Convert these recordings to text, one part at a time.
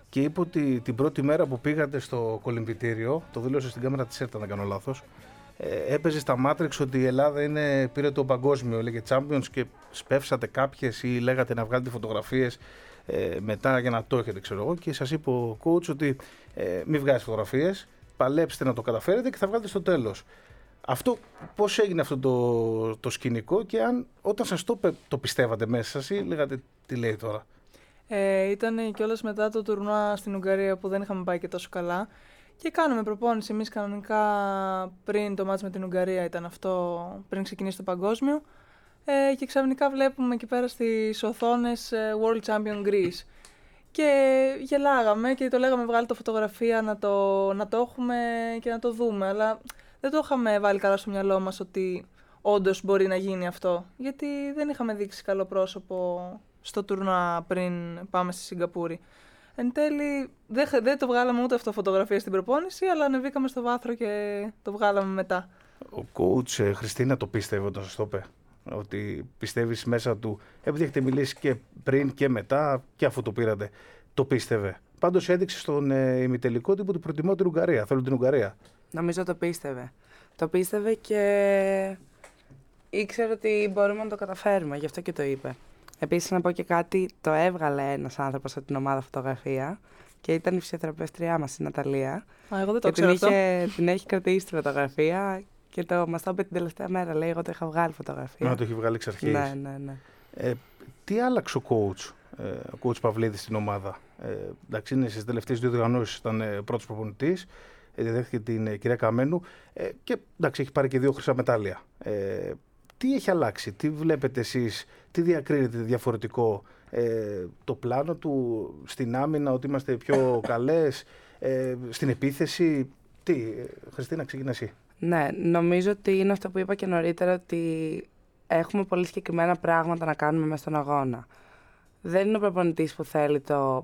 και είπε ότι την πρώτη μέρα που πήγατε στο κολυμβητήριο, το δήλωσε στην κάμερα της ΕΡΤ, αν δεν κάνω λάθος, έπαιζε στα Matrix ότι η Ελλάδα πήρε το παγκόσμιο, λέγε Champions, και σπεύσατε κάποιες ή λέγατε να βγάλετε φωτογραφίες μετά για να το έχετε, ξέρω εγώ, και σας είπε ο coach ότι μην βγάζετε φωτογραφίες, παλέψτε να το καταφέρετε και θα βγάλετε στο τέλος. Αυτό, πώς έγινε αυτό το σκηνικό, και αν όταν σας το πιστεύατε μέσα σας ή λέγατε τι λέει τώρα? Ήταν κιόλας μετά το τουρνουά στην Ουγγαρία που δεν είχαμε πάει και τόσο καλά και κάναμε προπόνηση εμείς κανονικά πριν το μάτς με την Ουγγαρία, ήταν αυτό πριν ξεκινήσει το παγκόσμιο, και ξαφνικά βλέπουμε εκεί πέρα στις οθόνες World Champion Greece και γελάγαμε και το λέγαμε βγάλει το φωτογραφία να το έχουμε και να το δούμε, αλλά δεν το είχαμε βάλει καλά στο μυαλό μας ότι όντως μπορεί να γίνει αυτό, γιατί δεν είχαμε δείξει καλό πρόσωπο στο τουρνουά πριν πάμε στη Σιγκαπούρη. Εν τέλει δεν το βγάλαμε ούτε αυτό φωτογραφία στην προπόνηση, αλλά ανεβήκαμε στο βάθρο και το βγάλαμε μετά. Ο coach Χριστίνα το πίστευε όταν σας το είπε? Ότι πιστεύεις μέσα του, επειδή έχετε μιλήσει και πριν και μετά και αφού το πήρατε, το πίστευε? Πάντως έδειξε στον ημιτελικό τύπο ότι προτιμώ την Ουγγαρία, θέλω την Ουγγαρία. Νομίζω το πίστευε. Το πίστευε και ήξερε ότι μπορούμε να το καταφέρουμε, γι' αυτό και το είπε. Επίσης να πω και κάτι, το έβγαλε ένας άνθρωπος από την ομάδα φωτογραφία και ήταν η φυσιοθεραπεύτριά μας, η Ναταλία. Εγώ δεν το ξέρω αυτό. Την έχει κρατήσει τη φωτογραφία και μας το είπε την τελευταία μέρα, λέει, εγώ το είχα βγάλει φωτογραφία. Να το έχει βγάλει εξ αρχής. Ναι. Τι άλλαξε ο coach Παυλίδης στην ομάδα? Εντάξει, είναι στις τελευταίες 2 διοργανώσεις, ήταν πρώτος προπονητής, δέχτηκε την κυρία Καμένου και εντάξει, έχει πάρει και 2 χρυσά μετάλλια. Τι έχει αλλάξει, τι βλέπετε εσείς, τι διακρίνετε διαφορετικό, το πλάνο του στην άμυνα, ότι είμαστε πιο καλές, στην επίθεση? Τι, Χριστίνα, ξεκινά εσύ. Ναι, νομίζω ότι είναι αυτό που είπα και νωρίτερα, ότι έχουμε πολύ συγκεκριμένα πράγματα να κάνουμε μέσα στον αγώνα. Δεν είναι ο προπονητής που θέλει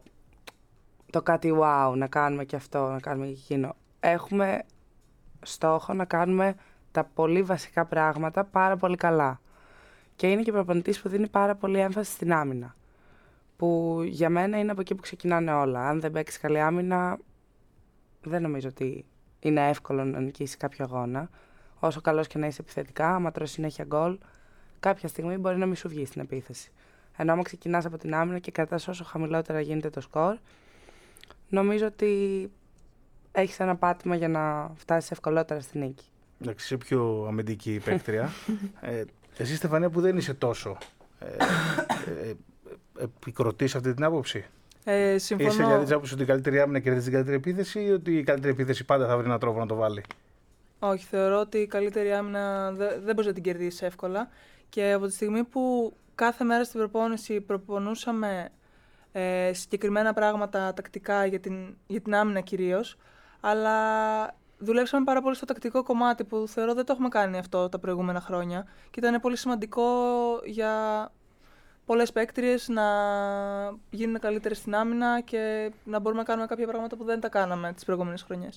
το κάτι wow, να κάνουμε και αυτό, να κάνουμε και εκείνο. Έχουμε στόχο να κάνουμε τα πολύ βασικά πράγματα πάρα πολύ καλά. Και είναι και ο προπονητής που δίνει πάρα πολύ έμφαση στην άμυνα. Που για μένα είναι από εκεί που ξεκινάνε όλα. Αν δεν παίξει καλή άμυνα, δεν νομίζω ότι είναι εύκολο να νικήσει κάποιο αγώνα. Όσο καλός και να είσαι επιθετικά, άμα τρως συνέχεια γκολ, κάποια στιγμή μπορεί να μην σου βγει στην επίθεση. Ενώ άμα ξεκινάς από την άμυνα και κρατάς όσο χαμηλότερα γίνεται το σκορ, νομίζω ότι έχεις ένα πάτημα για να φτάσεις ευκολότερα στη νίκη. Εντάξει, είσαι πιο αμυντική παίκτρια. Εσύ, Στεφανία, που δεν είσαι τόσο, επικροτείς αυτή την άποψη? Συμφωνώ. Είσαι για την άποψη ότι η καλύτερη άμυνα κερδίζει την καλύτερη επίθεση, ή ότι η καλύτερη επίθεση πάντα θα βρει έναν τρόπο να το βάλει? Όχι, θεωρώ ότι η καλύτερη άμυνα δεν μπορείς να την κερδίσεις εύκολα. Και από τη στιγμή που κάθε μέρα στην προπόνηση προπονούσαμε συγκεκριμένα πράγματα τακτικά για την άμυνα κυρίως, αλλά δουλέψαμε πάρα πολύ στο τακτικό κομμάτι που θεωρώ δεν το έχουμε κάνει αυτό τα προηγούμενα χρόνια και ήταν πολύ σημαντικό για πολλές παίκτριες να γίνουν καλύτερες στην άμυνα και να μπορούμε να κάνουμε κάποια πράγματα που δεν τα κάναμε τις προηγούμενες χρονιές.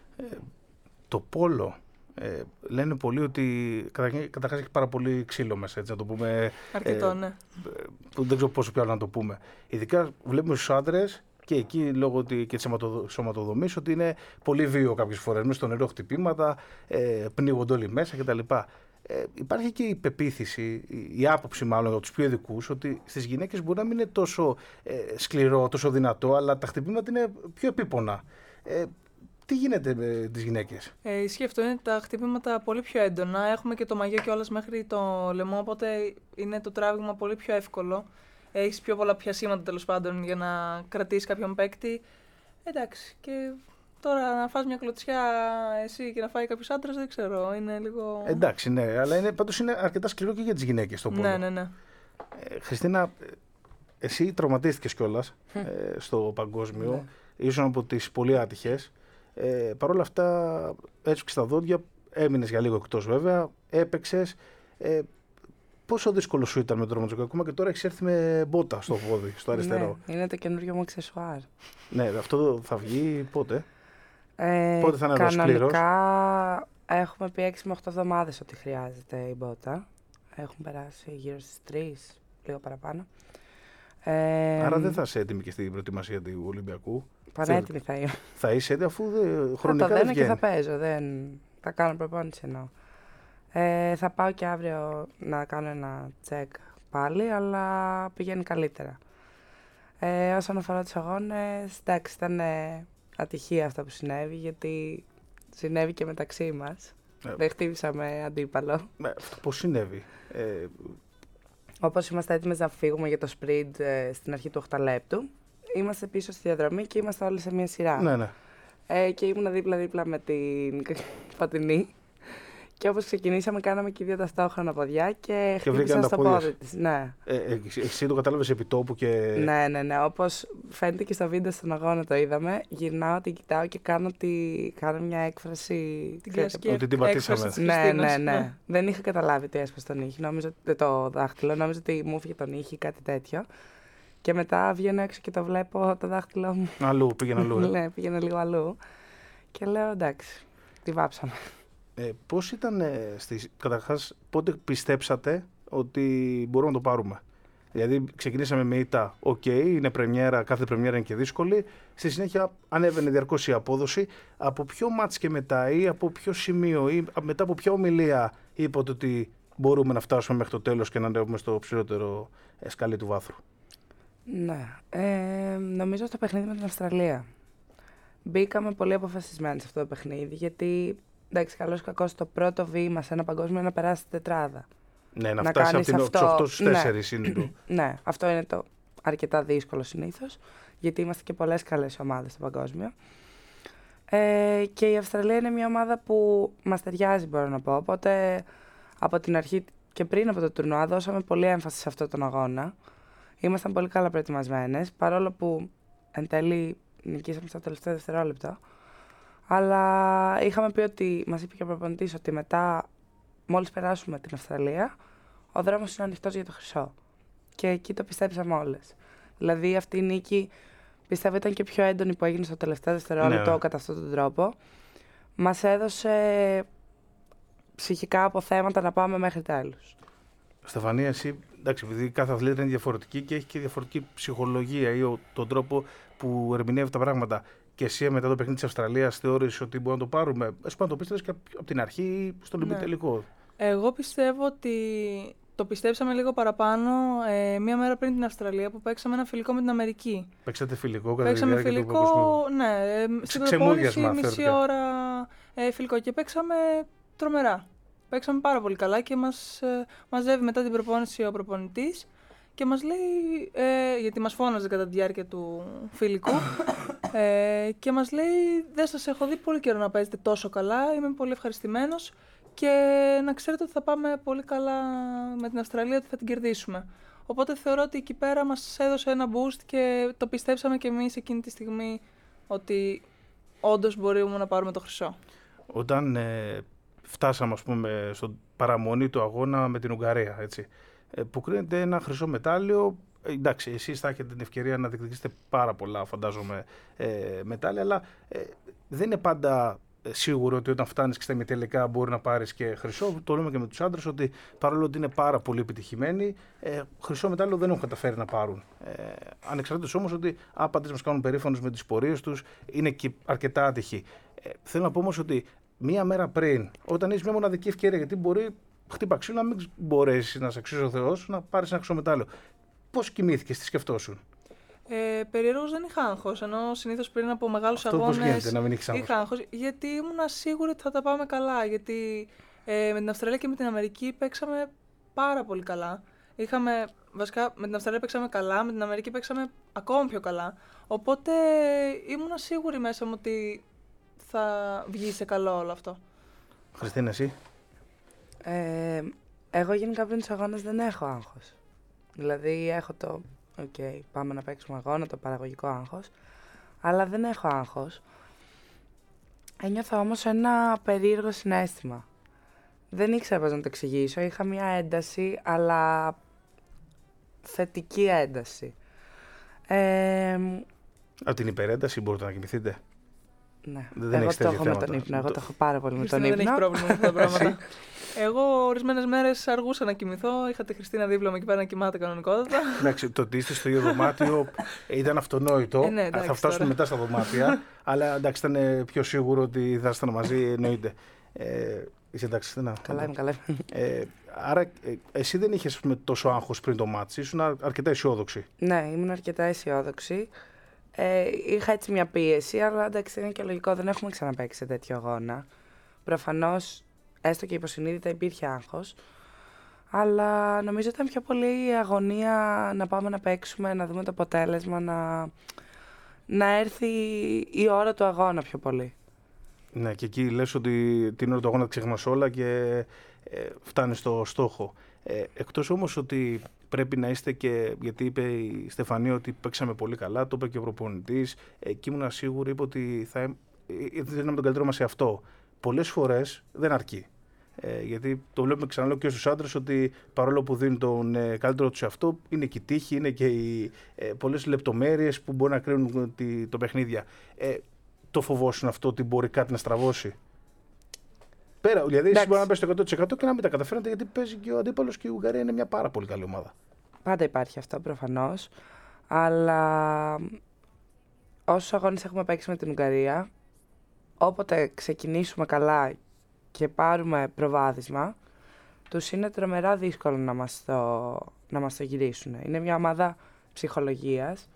Το πόλο, λένε πολλοί ότι καταρχάς έχει πάρα πολύ ξύλο μέσα, έτσι να το πούμε. Αρκετό, ναι. Που δεν ξέρω πόσο πιο άλλο να το πούμε. Ειδικά βλέπουμε στους άντρες και εκεί λόγω και της σωματοδομής ότι είναι πολύ βίαιο κάποιες φορές. Μέσα στο νερό χτυπήματα, πνίγονται όλοι μέσα κτλ. Υπάρχει και η πεποίθηση, η άποψη μάλλον από τους πιο ειδικούς, ότι στις γυναίκες μπορεί να μην είναι τόσο σκληρό, τόσο δυνατό, αλλά τα χτυπήματα είναι πιο επίπονα. Τι γίνεται με τις γυναίκες? Ισχύει αυτό, είναι τα χτυπήματα πολύ πιο έντονα. Έχουμε και το μαγιό κιόλας μέχρι το λαιμό, οπότε είναι το τράβηγμα πολύ πιο εύκολο. Έχεις πιο πολλά πιασίματα τέλος πάντων για να κρατήσεις κάποιον παίκτη. Εντάξει, και τώρα να φας μια κλωτσιά εσύ και να φάει κάποιος άντρας, δεν ξέρω, είναι λίγο... Εντάξει, ναι, αλλά πάντως είναι αρκετά σκληρό και για τις γυναίκες το πόλο. Ναι. Χριστίνα, εσύ τραυματίστηκες κιόλας στο παγκόσμιο, Ναι. ήσουν από τις πολύ άτυχες. Παρ' όλα αυτά έσπιξες τα δόντια, έμεινες για λίγο εκτός βέβαια, έπαιξες. Πόσο δύσκολο σου ήταν με το ρομαντζοκό? Ακόμα και τώρα έχεις έρθει με μπότα στο πόδι, στο αριστερό. Ναι, είναι το καινούργιο μου αξεσουάρ. Ναι, αυτό θα βγει πότε? Πότε θα είναι εδώ σκληρός? Κανονικά έχουμε πει 6 με 8 εβδομάδες ότι χρειάζεται η μπότα. Έχουν περάσει γύρω στις 3, λίγο παραπάνω. Άρα δεν θα είσαι έτοιμη και στην προετοιμασία του Ολυμπιακού. Πανέτοιμη θα είμαι. Θα είσαι έτοιμη αφού χρονικά θα το δεν δένω και θα παίζω. Θα κάνω προπόνηση εννοώ. Θα πάω και αύριο να κάνω ένα τσεκ πάλι, αλλά πηγαίνει καλύτερα. Όσον αφορά τους αγώνες, εντάξει, ήταν ατυχία αυτό που συνέβη, γιατί συνέβη και μεταξύ μας. Δεν χτύπησαμε αντίπαλο. Αυτό πώς συνέβη? Όπως είμαστε έτοιμες να φύγουμε για το sprint στην αρχή του 8 λεπτού, είμαστε πίσω στη διαδρομή και είμαστε όλοι σε μια σειρά. Ναι. Και ήμουν δίπλα-δίπλα με την Πατινή. Και όπως ξεκινήσαμε, κάναμε και 2 ταυτόχρονα ποδιά και χτύπησα στο πόδι της. Ναι. Εσύ το κατάλαβες επί τόπου και... Ναι. Όπως φαίνεται και στο βίντεο στον αγώνα το είδαμε, γυρνάω, την κοιτάω και κάνω μια έκφραση... Την κλασική ότι την πατήσαμε. Ναι. Δεν είχα καταλάβει τι έσπασε τον ήχη, το δάχτυλο, νόμιζα ότι μου έφυγε τον ήχη ή κάτι τέτοιο. Και μετά βγαίνω έξω και το βλέπω το δάχτυλό μου. Αλλού, πήγαινε αλλού. Ναι, πήγαινε λίγο αλλού. Και λέω εντάξει, τη βάψαμε. Πώς ήταν, καταρχάς, πότε πιστέψατε ότι μπορούμε να το πάρουμε? Δηλαδή, ξεκινήσαμε με ήττα, είναι πρεμιέρα, κάθε πρεμιέρα είναι και δύσκολη. Στη συνέχεια ανέβαινε διαρκώς η απόδοση. Από ποιο μάτς και μετά, ή από ποιο σημείο, ή μετά από ποια ομιλία είπατε ότι μπορούμε να φτάσουμε μέχρι το τέλος και να ανέβουμε στο ψηλότερο σκαλί του βάθρου? Ναι, νομίζω στο παιχνίδι με την Αυστραλία. Μπήκαμε πολύ αποφασισμένοι σε αυτό το παιχνίδι, γιατί εντάξει, καλώς ή κακώς, το πρώτο βήμα σε ένα παγκόσμιο είναι να περάσει την τετράδα. Ναι, να φτάσει από τους 8 στους 4 είναι το. Ναι, αυτό είναι το αρκετά δύσκολο συνήθως, γιατί είμαστε και πολλές καλές ομάδες στο παγκόσμιο. Και η Αυστραλία είναι μια ομάδα που μας ταιριάζει, μπορώ να πω. Οπότε από την αρχή και πριν από το τουρνουά δώσαμε πολύ έμφαση σε αυτόν τον αγώνα. Ήμασταν πολύ καλά προετοιμασμένες, παρόλο που εν τέλει νικήσαμε στο τελευταίο δευτερόλεπτο. Αλλά είχαμε πει ότι, μας είπε και ο προπονητής, ότι μετά, μόλις περάσουμε την Αυστραλία, ο δρόμος είναι ανοιχτός για το χρυσό. Και εκεί το πιστέψαμε όλες. Δηλαδή αυτή η νίκη, πιστεύω, ήταν και πιο έντονη που έγινε στο τελευταίο δευτερόλεπτο, κατά αυτόν τον τρόπο. Μας έδωσε ψυχικά αποθέματα να πάμε μέχρι τέλους. Στεφανία, εσύ, εντάξει, επειδή κάθε αθλήτη είναι διαφορετική και έχει και διαφορετική ψυχολογία ή τον τρόπο που ερμηνεύει τα πράγματα. Και εσύ μετά το παιχνίδι της Αυστραλίας θεώρησες ότι μπορούμε να το πάρουμε? Ας πούμε, να το πίστευες και από την αρχή ή στον ημιτελικό? Εγώ πιστεύω ότι το πιστέψαμε λίγο παραπάνω μία μέρα πριν την Αυστραλία που παίξαμε ένα φιλικό με την Αμερική. Παίξατε φιλικό κατά τη διάρκεια του παγκοσμίου? Ναι, στην προπόνηση μισή ώρα φιλικό και παίξαμε τρομερά. Παίξαμε πάρα πολύ καλά και μας μαζεύει μετά την προπόνηση ο προπονητής και μας λέει, γιατί μας φώναζε κατά τη διάρκεια του φιλικού, και μας λέει, δεν σας έχω δει πολύ καιρό να παίζετε τόσο καλά, είμαι πολύ ευχαριστημένος και να ξέρετε ότι θα πάμε πολύ καλά με την Αυστραλία, ότι θα την κερδίσουμε. Οπότε θεωρώ ότι εκεί πέρα μας έδωσε ένα boost και το πιστέψαμε και εμείς εκείνη τη στιγμή ότι όντως μπορούμε να πάρουμε το χρυσό. Όταν φτάσαμε, ας πούμε, στον παραμονή του αγώνα με την Ουγγαρία, έτσι, που κρίνεται ένα χρυσό μετάλλιο. Εντάξει, εσείς θα έχετε την ευκαιρία να διεκδικήσετε πάρα πολλά, φαντάζομαι, μετάλλια, αλλά δεν είναι πάντα σίγουρο ότι όταν φτάνεις και στα ημιτελικά μπορεί να πάρεις και χρυσό. Το λέμε και με τους άντρες ότι παρόλο ότι είναι πάρα πολύ επιτυχημένοι, χρυσό μετάλλιο δεν έχουν καταφέρει να πάρουν. Ανεξαρτήτως όμως ότι άπαντες μας κάνουν περήφανους με τις πορείες τους, είναι και αρκετά άτυχοι. Θέλω να πω όμως ότι μία μέρα πριν, όταν έχεις μια μοναδική ευκαιρία, γιατί μπορεί χτύπα ξύλο να μην μπορέσει να σε αξίζει ο Θεός να πάρεις ένα χρυσό μετάλλιο. Πώς κοιμήθηκες, τι σκεφτόσουν? Περίεργως δεν είχα άγχος, ενώ συνήθως πριν από μεγάλους αγώνες είχα άγχος, γιατί ήμουν σίγουρη ότι θα τα πάμε καλά, γιατί με την Αυστραλία και με την Αμερική παίξαμε πάρα πολύ καλά. Βασικά με την Αυστραλία παίξαμε καλά, με την Αμερική παίξαμε ακόμα πιο καλά, οπότε ήμουν σίγουρη μέσα μου ότι θα βγει σε καλό όλο αυτό. Χριστίνα, εσύ? Εγώ γενικά πριν τους αγώνες δεν έχω άγχος. Δηλαδή έχω το πάμε να παίξουμε αγώνα, το παραγωγικό άγχος, αλλά δεν έχω άγχος. Ένιωθα όμως ένα περίεργο συναίσθημα. Δεν ήξερα πώς να το εξηγήσω, είχα μια ένταση, αλλά θετική ένταση. Από την υπερένταση μπορείτε να κοιμηθείτε? Ναι. Δεν Εγώ έχεις το τέτοια έχω με θέματα. τον ύπνο. Εγώ το έχω πάρα πολύ με τον Δεν ύπνο. έχει πρόβλημα με αυτά τα πράγματα. Εγώ ορισμένες μέρες αργούσα να κοιμηθώ. Είχα τη Χριστίνα δίπλα μου εκεί πέρα να κοιμάται κανονικότατα. Εντάξει, το ότι είστε στο ίδιο δωμάτιο ήταν αυτονόητο. Ναι, εντάξει, θα φτάσουμε τώρα. μετά στα δωμάτια. Αλλά εντάξει, ήταν πιο σίγουρο ότι θα ήσταν μαζί, εννοείται. Είσαι εντάξει, Χριστίνα? Καλά είμαι, καλά είμαι. Άρα, εσύ δεν είχες τόσο άγχος πριν το μάτσι, ήσουν αρκετά αισιόδοξη. Ναι, ήμουν αρκετά αισιόδοξη. Είχα έτσι μια πίεση, αλλά εντάξει, είναι και λογικό, δεν έχουμε ξαναπαίξει σε τέτοιο αγώνα. Προφανώς, έστω και υποσυνείδητα υπήρχε άγχος, αλλά νομίζω ήταν πιο πολύ η αγωνία να πάμε να παίξουμε, να δούμε το αποτέλεσμα, να έρθει η ώρα του αγώνα πιο πολύ. Ναι, και εκεί λες ότι την ώρα του αγώνα ξεχνάς όλα και φτάνεις στο στόχο. Εκτός όμως ότι πρέπει να είστε και, γιατί είπε η Στεφανία ότι παίξαμε πολύ καλά, το είπε και ο προπονητής, και ήμουν σίγουρη, είπε ότι θα δίναμε τον καλύτερο μας σε αυτό. Πολλές φορές δεν αρκεί. Γιατί το βλέπουμε ξαναλέω και στους άντρες ότι παρόλο που δίνουν τον καλύτερο τους σε αυτό, είναι και η τύχη, είναι και οι πολλές λεπτομέρειες που μπορεί να κρίνουν το παιχνίδια. Το φοβόσουν αυτό ότι μπορεί κάτι να στραβώσει? Πέρα, δηλαδή εσύ μπορεί να πέσει το 100% και να μην τα καταφέρετε, γιατί παίζει και ο αντίπαλος και η Ουγγαρία είναι μια πάρα πολύ καλή ομάδα. Πάντα υπάρχει αυτό προφανώς, αλλά όσους αγώνες έχουμε παίξει με την Ουγγαρία, όποτε ξεκινήσουμε καλά και πάρουμε προβάδισμα, τους είναι τρομερά δύσκολο να μας το γυρίσουν. Είναι μια ομάδα ψυχολογίας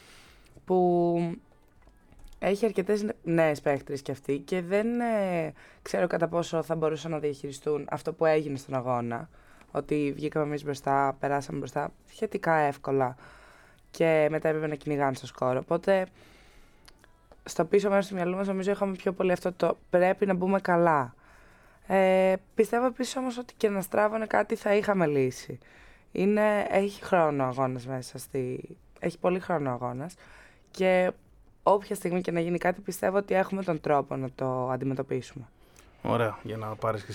που έχει αρκετές νέες παίκτρες κι αυτή και δεν ξέρω κατά πόσο θα μπορούσαν να διαχειριστούν αυτό που έγινε στον αγώνα. Ότι βγήκαμε εμείς μπροστά, περάσαμε μπροστά σχετικά εύκολα και μετά έπρεπε να κυνηγάνε στο σκορ. Οπότε στο πίσω μέρος του μυαλού μας νομίζω είχαμε πιο πολύ αυτό το πρέπει να μπούμε καλά. Πιστεύω επίσης όμως ότι και να στράβωνε κάτι θα είχαμε λύση. Έχει χρόνο αγώνας μέσα έχει πολύ χρόνο αγώνας και όποια στιγμή και να γίνει κάτι πιστεύω ότι έχουμε τον τρόπο να το αντιμετωπίσουμε. Ωραία, για να πάρεις και